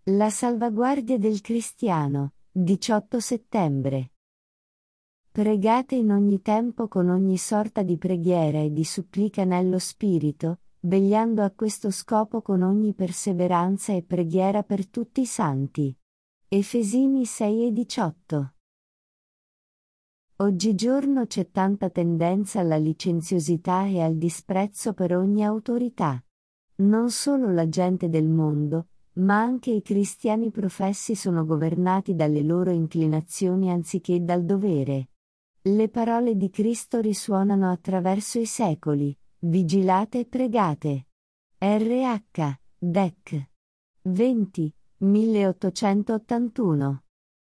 La salvaguardia del cristiano, 18 settembre. Pregate in ogni tempo con ogni sorta di preghiera e di supplica nello Spirito, vegliando a questo scopo con ogni perseveranza e preghiera per tutti i santi. Efesini 6:18. Oggigiorno c'è tanta tendenza alla licenziosità e al disprezzo per ogni autorità. Non solo la gente del mondo, ma anche i cristiani professi sono governati dalle loro inclinazioni anziché dal dovere. Le parole di Cristo risuonano attraverso i secoli: vigilate e pregate. RH, Dec. 20, 1881.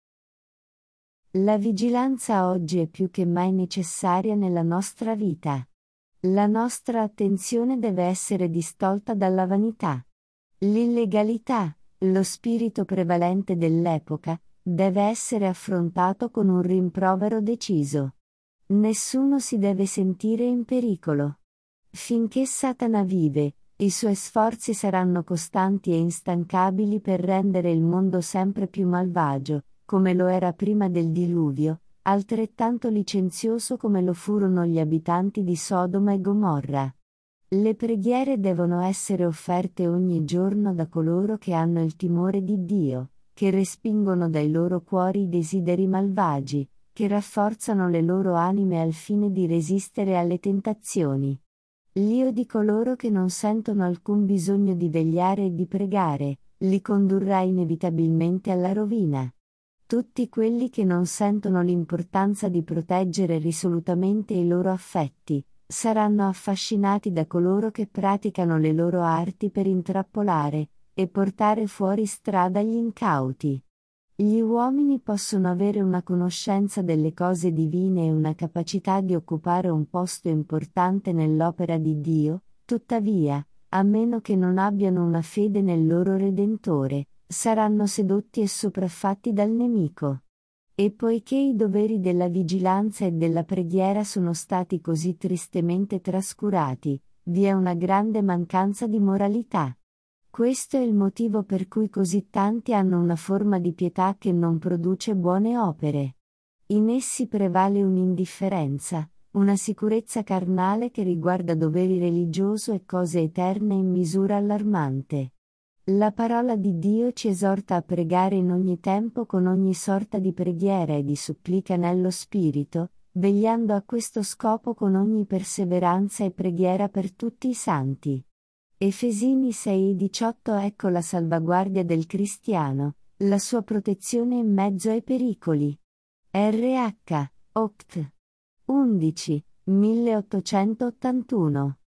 La vigilanza oggi è più che mai necessaria nella nostra vita. La nostra attenzione deve essere distolta dalla vanità. L'illegalità, lo spirito prevalente dell'epoca, deve essere affrontato con un rimprovero deciso. Nessuno si deve sentire in pericolo. Finché Satana vive, i suoi sforzi saranno costanti e instancabili per rendere il mondo sempre più malvagio, come lo era prima del diluvio, altrettanto licenzioso come lo furono gli abitanti di Sodoma e Gomorra. Le preghiere devono essere offerte ogni giorno da coloro che hanno il timore di Dio, che respingono dai loro cuori i desideri malvagi, che rafforzano le loro anime al fine di resistere alle tentazioni. L'io di coloro che non sentono alcun bisogno di vegliare e di pregare, li condurrà inevitabilmente alla rovina. Tutti quelli che non sentono l'importanza di proteggere risolutamente i loro affetti, saranno affascinati da coloro che praticano le loro arti per intrappolare e portare fuori strada gli incauti. Gli uomini possono avere una conoscenza delle cose divine e una capacità di occupare un posto importante nell'opera di Dio, tuttavia, a meno che non abbiano una fede nel loro Redentore, saranno sedotti e sopraffatti dal nemico. E poiché i doveri della vigilanza e della preghiera sono stati così tristemente trascurati, vi è una grande mancanza di moralità. Questo è il motivo per cui così tanti hanno una forma di pietà che non produce buone opere. In essi prevale un'indifferenza, una sicurezza carnale che riguarda doveri religiosi e cose eterne in misura allarmante. La parola di Dio ci esorta a pregare in ogni tempo con ogni sorta di preghiera e di supplica nello Spirito, vegliando a questo scopo con ogni perseveranza e preghiera per tutti i santi. Efesini 6:18. Ecco la salvaguardia del cristiano, la sua protezione in mezzo ai pericoli. RH, Oct. 11, 1881.